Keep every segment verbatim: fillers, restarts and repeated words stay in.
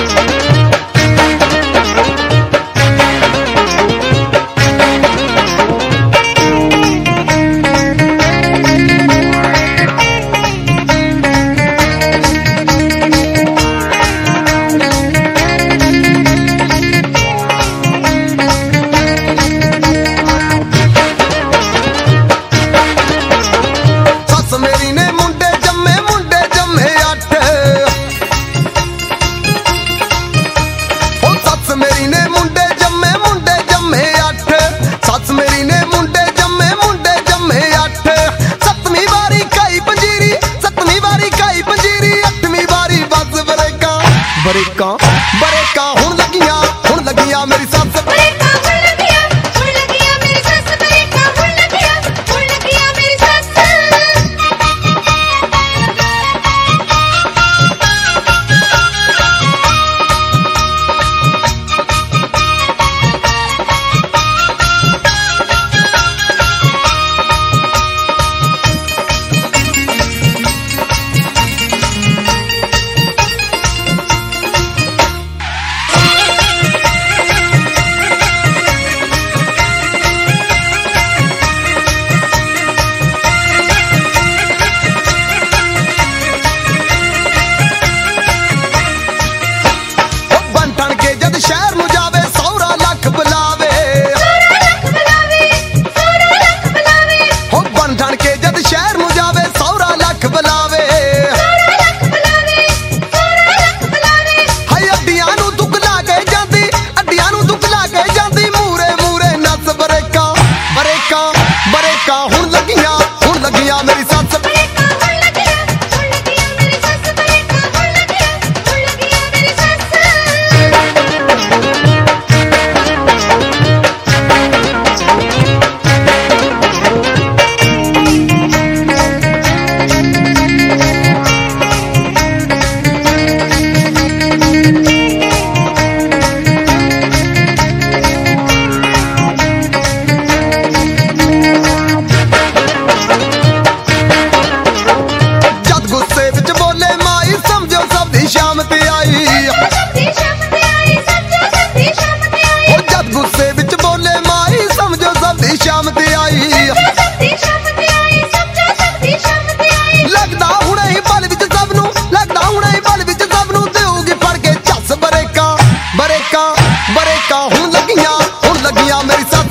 बरेका बरेका हुण लगिया हुण लगिया मेरी सस बरेका हुण लगिया हुण लगिया मेरी सस बरेका हुण लगिया हुण लगिया मेरी सस। शहर नूं जावे सौरा लख बुलावे हो बन ठण के जद शहर नूं जावे सौरा लख बुलावे हाय अड्डियां नूं दुख ला के जांदी अड्डियां नूं दुख ला के जांदी मूरे मूरे नस बरेका बरेका बरेका हुण लगिया हुण लगिया मेरी सस शाम ते आई जद गुस्से विच बोले माई समझो सब दी शाम ते आई लगदा हुणे ही पल विच सब नूं लगदा हुणे ही पल विच सब नूं देऊगी फड़ के झस बरेका बरेका बरेका हुण लगिया हुण लगिया मेरी सस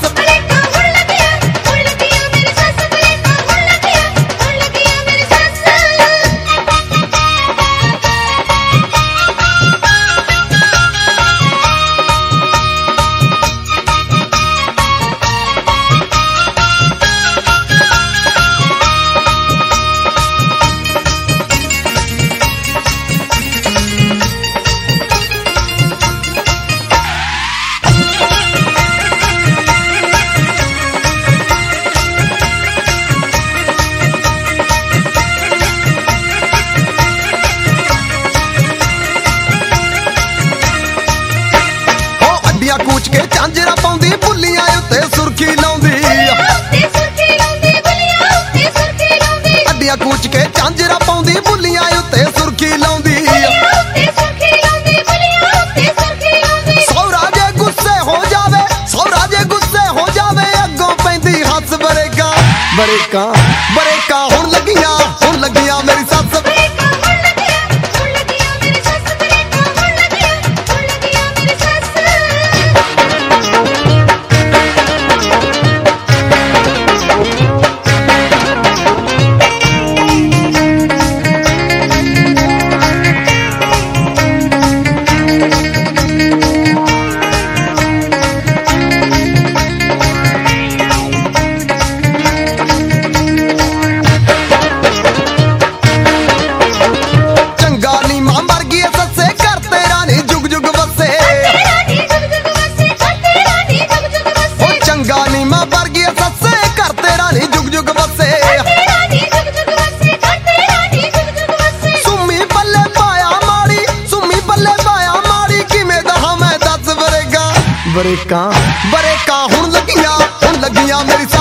कूच के झांजरा पाउंदी बुल्लियां उत्ते सुर्खी लाउंदी अड्डियां कूच के झांजरा पाउंदी बुल्लियां उत्ते सुर्खी लाउंदी सौरा जे गुस्से हो जावे सौरा जे गुस्से हो जावे अगों पैंदी हस बरेका बरेका बरेका हुण लगिया हुण लगिया मेरी सस बरेका बरेका हुण लगिया हुण लगिया मेरी